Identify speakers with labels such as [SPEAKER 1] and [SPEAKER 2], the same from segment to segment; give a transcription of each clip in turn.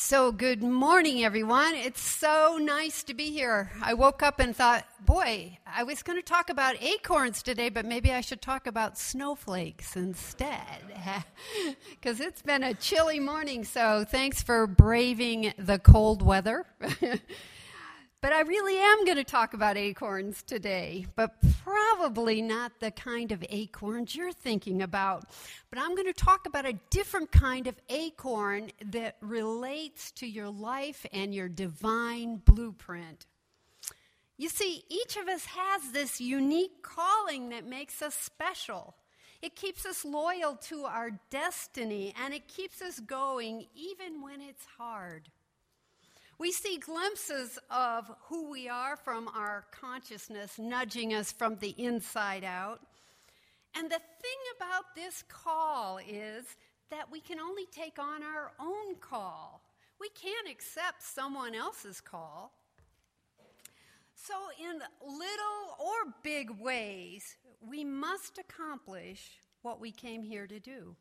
[SPEAKER 1] So good morning, everyone. It's so nice to be here. I woke up and thought, boy, I was going to talk about acorns today, but maybe I should talk about snowflakes instead. Because it's been a chilly morning, so thanks for braving the cold weather. But I really am going to talk about acorns today, but probably not the kind of acorns you're thinking about. But I'm going to talk about a different kind of acorn that relates to your life and your divine blueprint. You see, each of us has this unique calling that makes us special. It keeps us loyal to our destiny, and it keeps us going even when it's hard. We see glimpses of who we are from our consciousness nudging us from the inside out. And the thing about this call is that we can only take on our own call. We can't accept someone else's call. So in little or big ways, we must accomplish what we came here to do.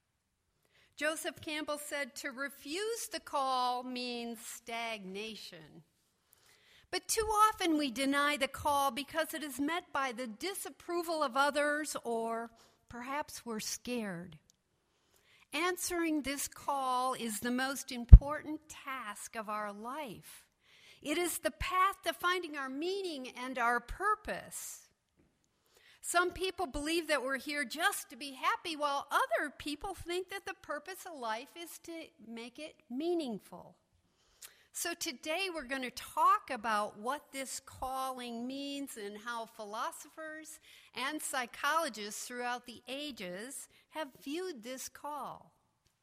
[SPEAKER 1] Joseph Campbell said, to refuse the call means stagnation. But too often we deny the call because it is met by the disapproval of others, or perhaps we're scared. Answering this call is the most important task of our life. It is the path to finding our meaning and our purpose. Some people believe that we're here just to be happy, while other people think that the purpose of life is to make it meaningful. So today we're going to talk about what this calling means and how philosophers and psychologists throughout the ages have viewed this call.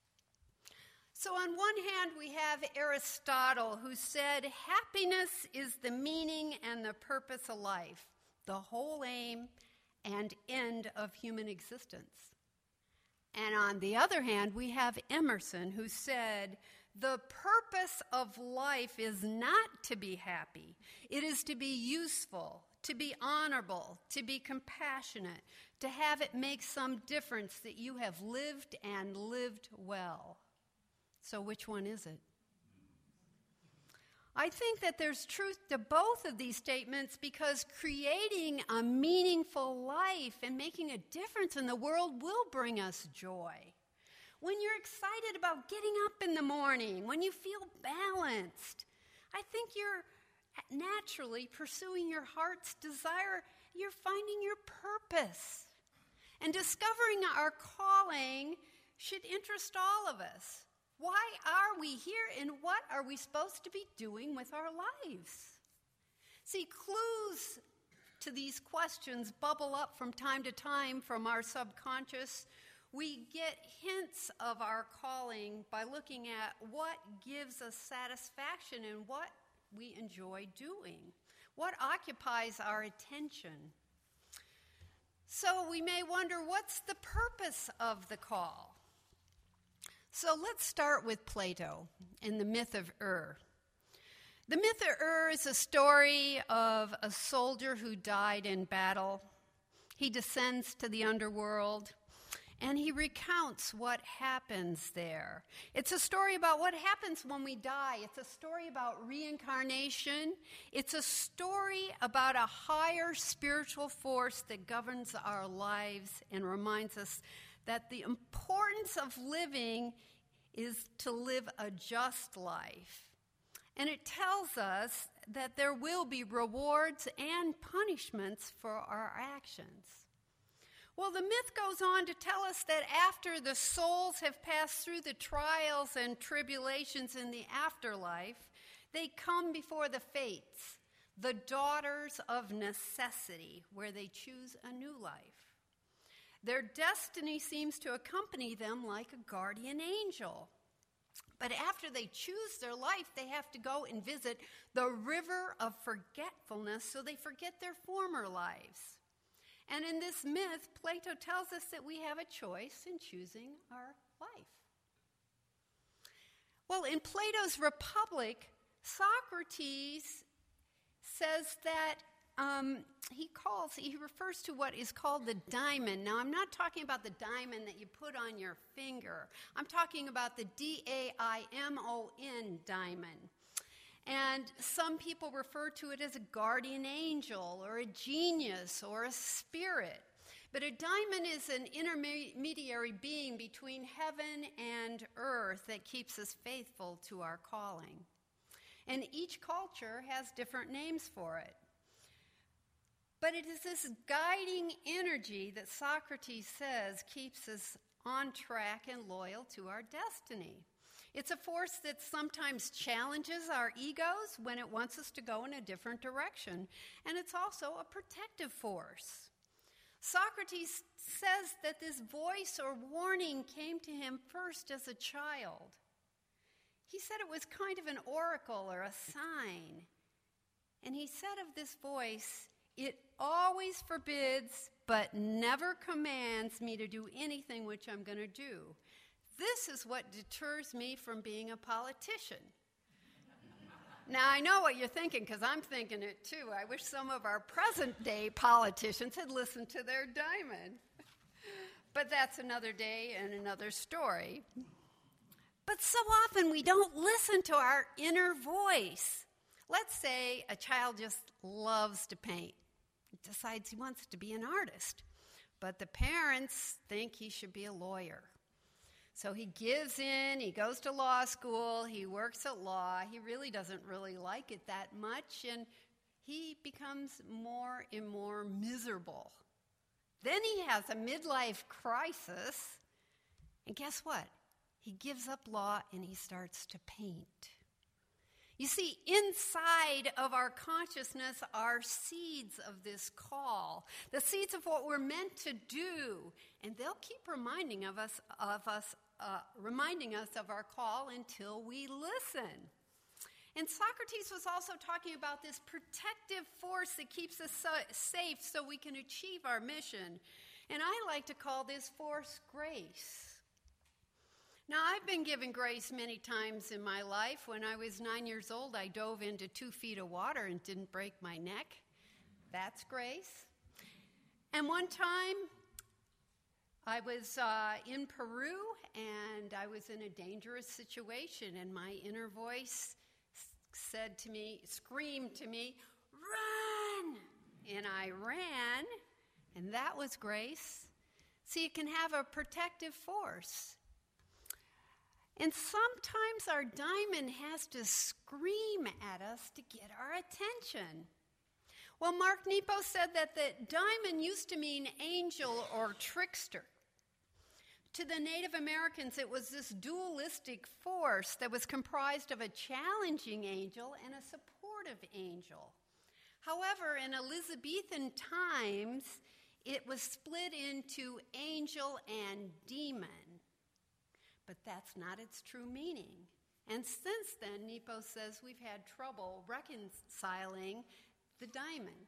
[SPEAKER 1] So on one hand, we have Aristotle, who said, happiness is the meaning and the purpose of life, the whole aim and end of human existence. And on the other hand, we have Emerson, who said, the purpose of life is not to be happy. It is to be useful, to be honorable, to be compassionate, to have it make some difference that you have lived and lived well. So which one is it? I think that there's truth to both of these statements, because creating a meaningful life and making a difference in the world will bring us joy. When you're excited about getting up in the morning, when you feel balanced, I think you're naturally pursuing your heart's desire. You're finding your purpose. And discovering our calling should interest all of us. Why are we here, and what are we supposed to be doing with our lives? See, clues to these questions bubble up from time to time from our subconscious. We get hints of our calling by looking at what gives us satisfaction and what we enjoy doing, what occupies our attention. So we may wonder, what's the purpose of the call? So let's start with Plato and the myth of Ur. The myth of Ur is a story of a soldier who died in battle. He descends to the underworld, and he recounts what happens there. It's a story about what happens when we die. It's a story about reincarnation. It's a story about a higher spiritual force that governs our lives and reminds us that the importance of living is to live a just life. And it tells us that there will be rewards and punishments for our actions. Well, the myth goes on to tell us that after the souls have passed through the trials and tribulations in the afterlife, they come before the fates, the daughters of necessity, where they choose a new life. Their destiny seems to accompany them like a guardian angel. But after they choose their life, they have to go and visit the river of forgetfulness, so they forget their former lives. And in this myth, Plato tells us that we have a choice in choosing our life. Well, in Plato's Republic, Socrates says that he refers to what is called the diamond. Now, I'm not talking about the diamond that you put on your finger. I'm talking about the D-A-I-M-O-N diamond. And some people refer to it as a guardian angel or a genius or a spirit. But a diamond is an intermediary being between heaven and earth that keeps us faithful to our calling. And each culture has different names for it. But it is this guiding energy that Socrates says keeps us on track and loyal to our destiny. It's a force that sometimes challenges our egos when it wants us to go in a different direction. And it's also a protective force. Socrates says that this voice or warning came to him first as a child. He said it was kind of an oracle or a sign. And he said of this voice, "It always forbids but never commands me to do anything which I'm going to do. This is what deters me from being a politician." Now, I know what you're thinking, because I'm thinking it too. I wish some of our present-day politicians had listened to their diamond. But that's another day and another story. But so often we don't listen to our inner voice. Let's say a child just loves to paint, decides he wants to be an artist, but the parents think he should be a lawyer. So he gives in, he goes to law school, he works at law, he really doesn't like it that much, and he becomes more and more miserable. Then he has a midlife crisis, and guess what? He gives up law and he starts to paint. You see, inside of our consciousness are seeds of this call, the seeds of what we're meant to do, and they'll keep reminding us of our call until we listen. And Socrates was also talking about this protective force that keeps us safe so we can achieve our mission. And I like to call this force grace. Now, I've been given grace many times in my life. When I was 9 years old, I dove into 2 feet of water and didn't break my neck. That's grace. And one time, I was in Peru, and I was in a dangerous situation, and my inner voice screamed to me, "Run!" And I ran, and that was grace. See, it can have a protective force. And sometimes our diamond has to scream at us to get our attention. Well, Mark Nepo said that the diamond used to mean angel or trickster. To the Native Americans, it was this dualistic force that was comprised of a challenging angel and a supportive angel. However, in Elizabethan times, it was split into angel and demon. But that's not its true meaning. And since then, Nepo says we've had trouble reconciling the diamond.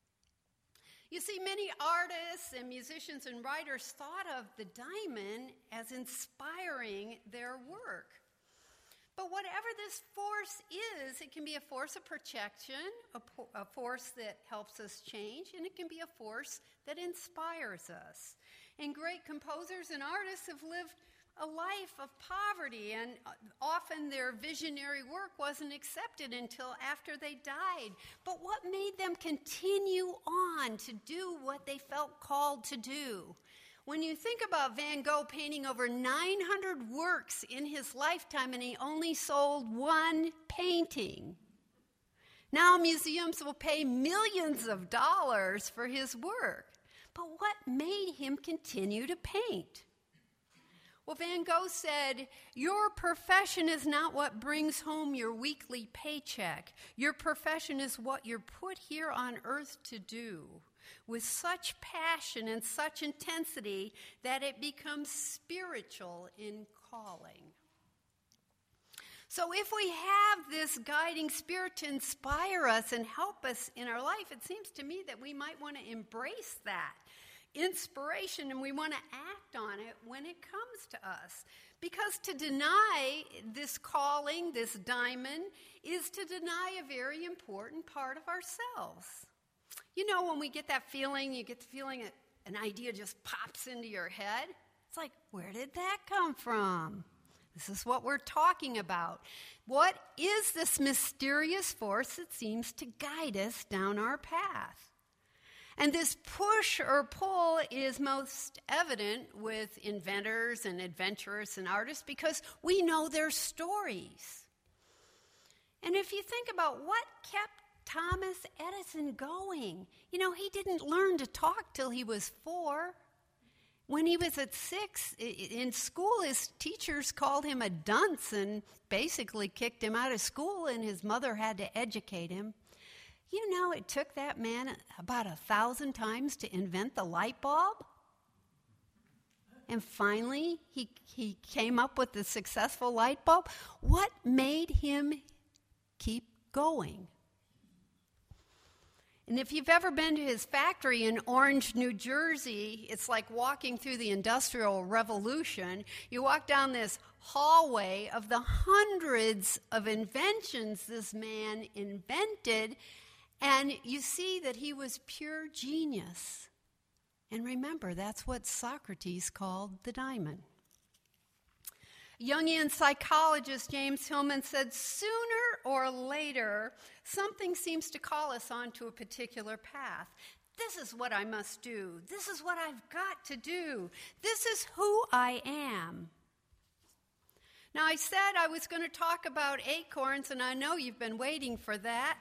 [SPEAKER 1] You see, many artists and musicians and writers thought of the diamond as inspiring their work. But whatever this force is, it can be a force of protection, a force that helps us change, and it can be a force that inspires us. And great composers and artists have lived a life of poverty, and often their visionary work wasn't accepted until after they died. But what made them continue on to do what they felt called to do? When you think about Van Gogh painting over 900 works in his lifetime, and he only sold 1 painting. Now museums will pay millions of dollars for his work. But what made him continue to paint? Well, Van Gogh said, "Your profession is not what brings home your weekly paycheck. Your profession is what you're put here on earth to do, with such passion and such intensity that it becomes spiritual in calling." So if we have this guiding spirit to inspire us and help us in our life, it seems to me that we might want to embrace that inspiration, and we want to act on it when it comes to us. Because to deny this calling, this diamond, is to deny a very important part of ourselves. You know, when we get that feeling, you get the feeling that an idea just pops into your head. It's like, where did that come from? This is what we're talking about. What is this mysterious force that seems to guide us down our path? And this push or pull is most evident with inventors and adventurers and artists because we know their stories. And if you think about what kept Thomas Edison going, you know, he didn't learn to talk till he was 4. When he was at 6, in school, his teachers called him a dunce and basically kicked him out of school, and his mother had to educate him. You know, it took that man about 1,000 times to invent the light bulb. And finally, he came up with the successful light bulb. What made him keep going? And if you've ever been to his factory in Orange, New Jersey, it's like walking through the Industrial Revolution. You walk down this hallway of the hundreds of inventions this man invented, and you see that he was pure genius. And remember, that's what Socrates called the diamond. Jungian psychologist James Hillman said, sooner or later, something seems to call us onto a particular path. This is what I must do. This is what I've got to do. This is who I am. Now, I said I was going to talk about acorns, and I know you've been waiting for that.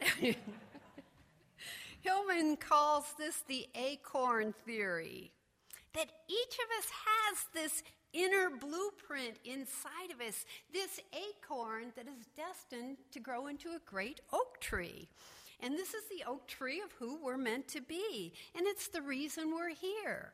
[SPEAKER 1] Hillman calls this the acorn theory, that each of us has this inner blueprint inside of us, this acorn that is destined to grow into a great oak tree. And this is the oak tree of who we're meant to be, and it's the reason we're here.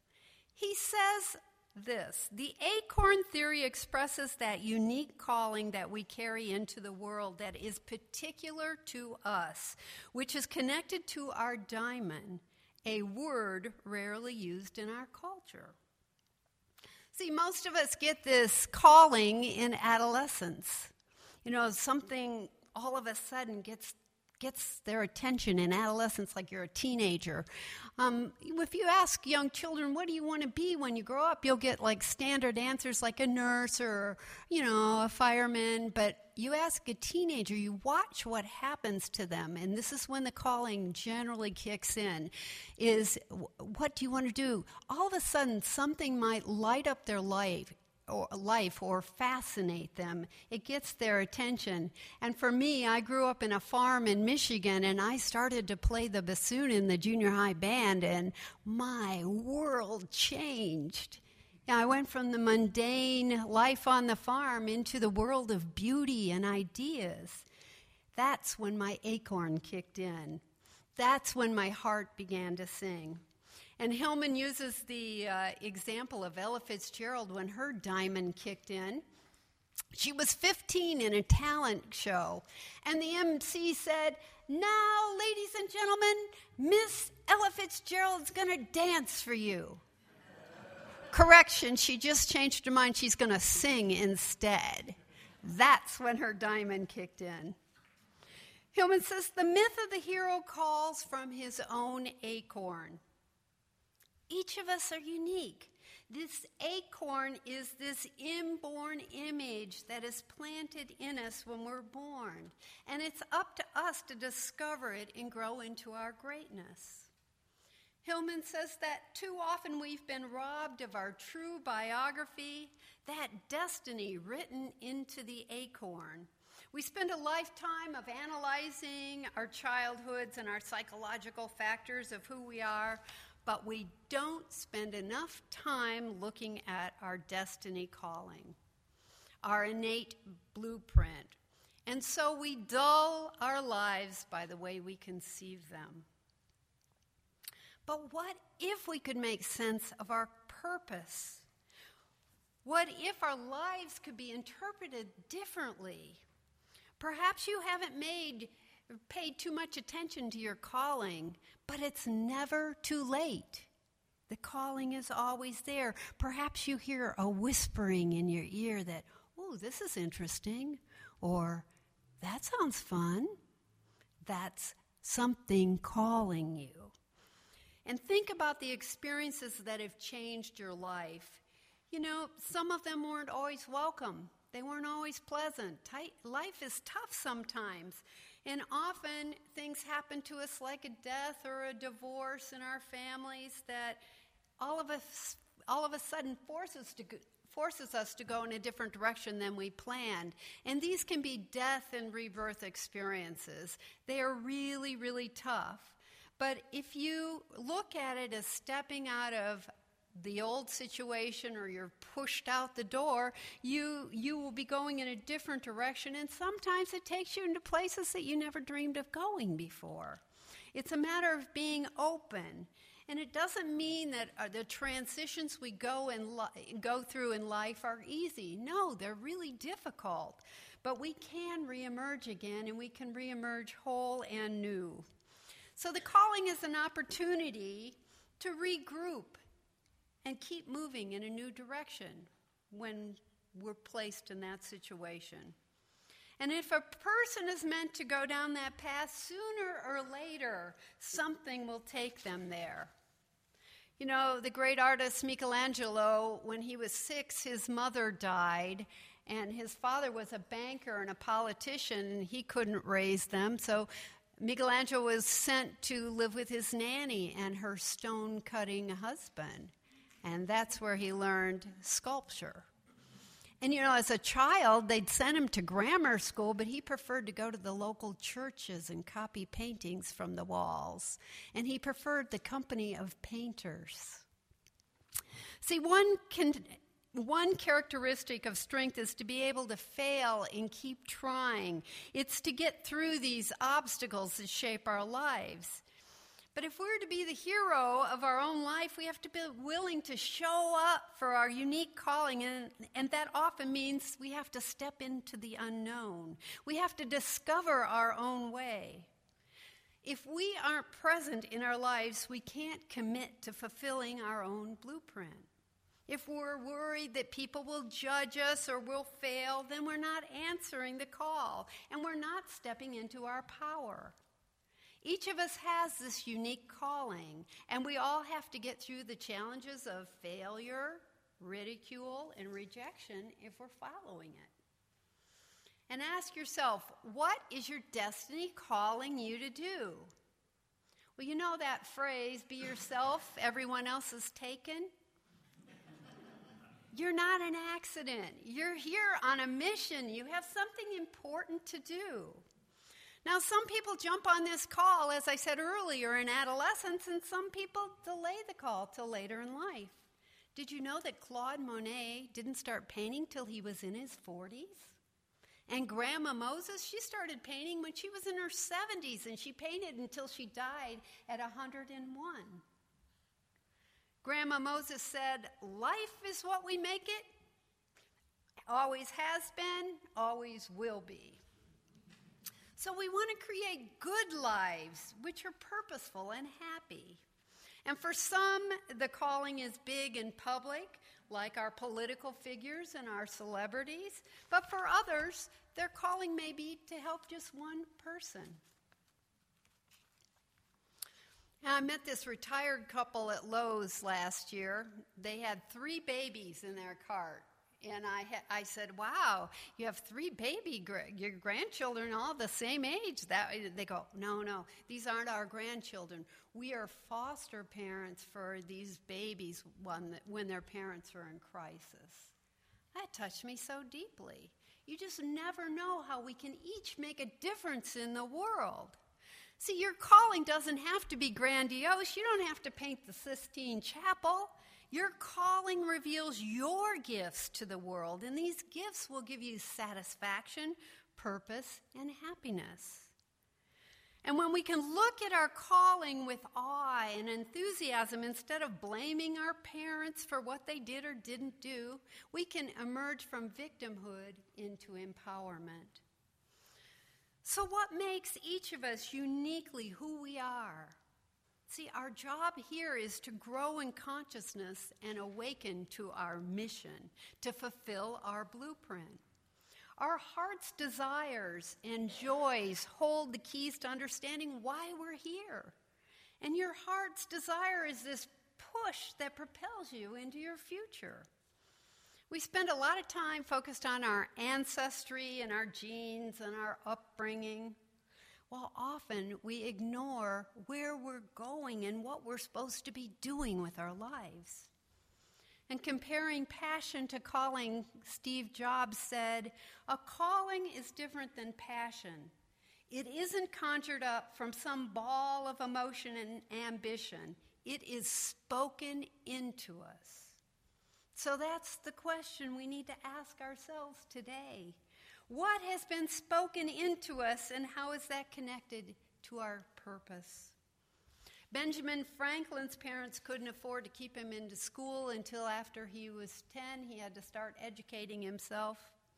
[SPEAKER 1] He says this, the acorn theory expresses that unique calling that we carry into the world that is particular to us, which is connected to our diamond, a word rarely used in our culture. See, most of us get this calling in adolescence. You know, something all of a sudden gets their attention in adolescence, like you're a teenager. If you ask young children, what do you want to be when you grow up, you'll get like standard answers like a nurse or, you know, a fireman. But you ask a teenager, you watch what happens to them. And this is when the calling generally kicks in, is what do you want to do? All of a sudden, something might light up their life or fascinate them. It gets their attention. And for me, I grew up in a farm in Michigan, and I started to play the bassoon in the junior high band, and my world changed. I went from the mundane life on the farm into the world of beauty and ideas. That's when my acorn kicked in. That's when my heart began to sing. And Hillman uses the example of Ella Fitzgerald when her diamond kicked in. She was 15 in a talent show, and the MC said, "Now, ladies and gentlemen, Miss Ella Fitzgerald's going to dance for you." Correction, she just changed her mind. She's going to sing instead. That's when her diamond kicked in. Hillman says, the myth of the hero calls from his own acorn. Each of us are unique. This acorn is this inborn image that is planted in us when we're born. And it's up to us to discover it and grow into our greatness. Hillman says that too often we've been robbed of our true biography, that destiny written into the acorn. We spend a lifetime of analyzing our childhoods and our psychological factors of who we are, but we don't spend enough time looking at our destiny calling, our innate blueprint. And so we dull our lives by the way we conceive them. But what if we could make sense of our purpose? What if our lives could be interpreted differently? Perhaps you haven't paid too much attention to your calling, but it's never too late. The calling is always there. Perhaps you hear a whispering in your ear that, oh, this is interesting, or that sounds fun. That's something calling you. And think about the experiences that have changed your life. You know, some of them weren't always welcome. They weren't always pleasant. Life is tough sometimes. And often things happen to us like a death or a divorce in our families that all of a sudden forces us to go in a different direction than we planned. And these can be death and rebirth experiences. They are really, really tough. But if you look at it as stepping out of the old situation, or you're pushed out the door, you will be going in a different direction, and sometimes it takes you into places that you never dreamed of going before. It's a matter of being open, and it doesn't mean that the transitions we go through in life are easy. No, they're really difficult, but we can reemerge again, and we can reemerge whole and new. So the calling is an opportunity to regroup and keep moving in a new direction when we're placed in that situation. And if a person is meant to go down that path, sooner or later, something will take them there. You know, the great artist Michelangelo, when he was 6, his mother died, and his father was a banker and a politician, and he couldn't raise them, so Michelangelo was sent to live with his nanny and her stone-cutting husband. And that's where he learned sculpture. And, you know, as a child, they'd send him to grammar school, but he preferred to go to the local churches and copy paintings from the walls. And he preferred the company of painters. See, one characteristic of strength is to be able to fail and keep trying. It's to get through these obstacles that shape our lives. But if we're to be the hero of our own life, we have to be willing to show up for our unique calling, and that often means we have to step into the unknown. We have to discover our own way. If we aren't present in our lives, we can't commit to fulfilling our own blueprint. If we're worried that people will judge us or will fail, then we're not answering the call, and we're not stepping into our power. Each of us has this unique calling, and we all have to get through the challenges of failure, ridicule, and rejection if we're following it. And ask yourself, what is your destiny calling you to do? Well, you know that phrase, be yourself, everyone else is taken? You're not an accident. You're here on a mission. You have something important to do. Now, some people jump on this call, as I said earlier, in adolescence, and some people delay the call till later in life. Did you know that Claude Monet didn't start painting till he was in his 40s? And Grandma Moses, she started painting when she was in her 70s, and she painted until she died at 101. Grandma Moses said, "Life is what we make it, always has been, always will be." So we want to create good lives, which are purposeful and happy. And for some, the calling is big and public, like our political figures and our celebrities. But for others, their calling may be to help just one person. Now, I met this retired couple at Lowe's last year. They had 3 babies in their cart. And I said, wow, you have 3 your grandchildren all the same age. They go, no, these aren't our grandchildren. We are foster parents for these babies when their parents are in crisis. That touched me so deeply. You just never know how we can each make a difference in the world. See, your calling doesn't have to be grandiose. You don't have to paint the Sistine Chapel. Your calling reveals your gifts to the world, and these gifts will give you satisfaction, purpose, and happiness. And when we can look at our calling with awe and enthusiasm instead of blaming our parents for what they did or didn't do, we can emerge from victimhood into empowerment. So what makes each of us uniquely who we are? See, our job here is to grow in consciousness and awaken to our mission, to fulfill our blueprint. Our heart's desires and joys hold the keys to understanding why we're here. And your heart's desire is this push that propels you into your future. We spend a lot of time focused on our ancestry and our genes and our upbringing, while often we ignore where we're going and what we're supposed to be doing with our lives. And comparing passion to calling, Steve Jobs said, "A calling is different than passion. It isn't conjured up from some ball of emotion and ambition. It is spoken into us." So that's the question we need to ask ourselves today. What has been spoken into us, and how is that connected to our purpose? Benjamin Franklin's parents couldn't afford to keep him into school until after he was 10. He had to start educating himself.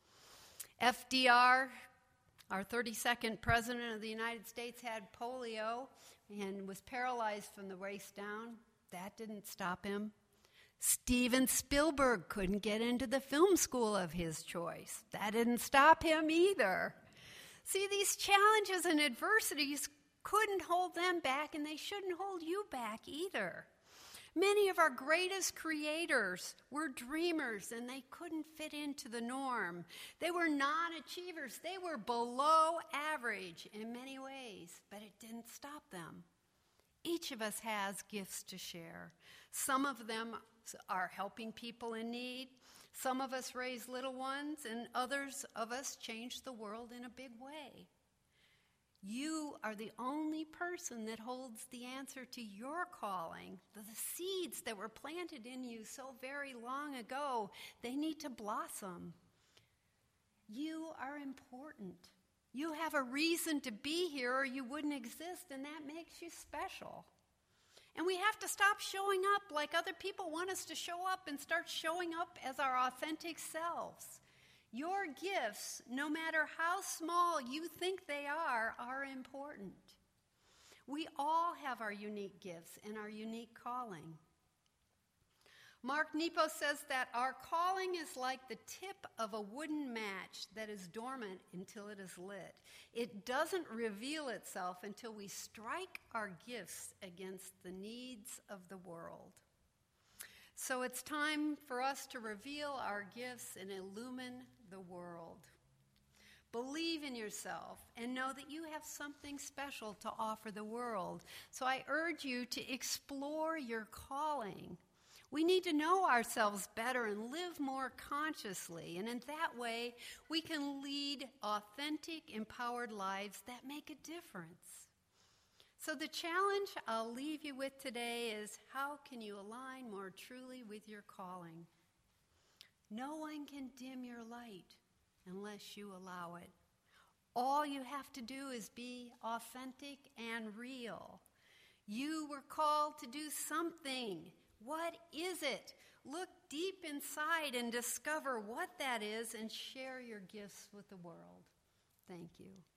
[SPEAKER 1] FDR, our 32nd president of the United States, had polio and was paralyzed from the waist down. That didn't stop him. Steven Spielberg couldn't get into the film school of his choice. That didn't stop him either. See, these challenges and adversities couldn't hold them back, and they shouldn't hold you back either. Many of our greatest creators were dreamers, and they couldn't fit into the norm. They were non-achievers. They were below average in many ways, but it didn't stop them. Each of us has gifts to share. Some of them are helping people in need. Some of us raise little ones, and others of us change the world in a big way. You are the only person that holds the answer to your calling. The seeds that were planted in you so very long ago, they need to blossom. You are important. You have a reason to be here, or you wouldn't exist, and that makes you special. And we have to stop showing up like other people want us to show up and start showing up as our authentic selves. Your gifts, no matter how small you think they are important. We all have our unique gifts and our unique calling. Mark Nepo says that our calling is like the tip of a wooden match that is dormant until it is lit. It doesn't reveal itself until we strike our gifts against the needs of the world. So it's time for us to reveal our gifts and illumine the world. Believe in yourself and know that you have something special to offer the world. So I urge you to explore your calling. We need to know ourselves better and live more consciously, and in that way, we can lead authentic, empowered lives that make a difference. So the challenge I'll leave you with today is, how can you align more truly with your calling? No one can dim your light unless you allow it. All you have to do is be authentic and real. You were called to do something. What is it? Look deep inside and discover what that is and share your gifts with the world. Thank you.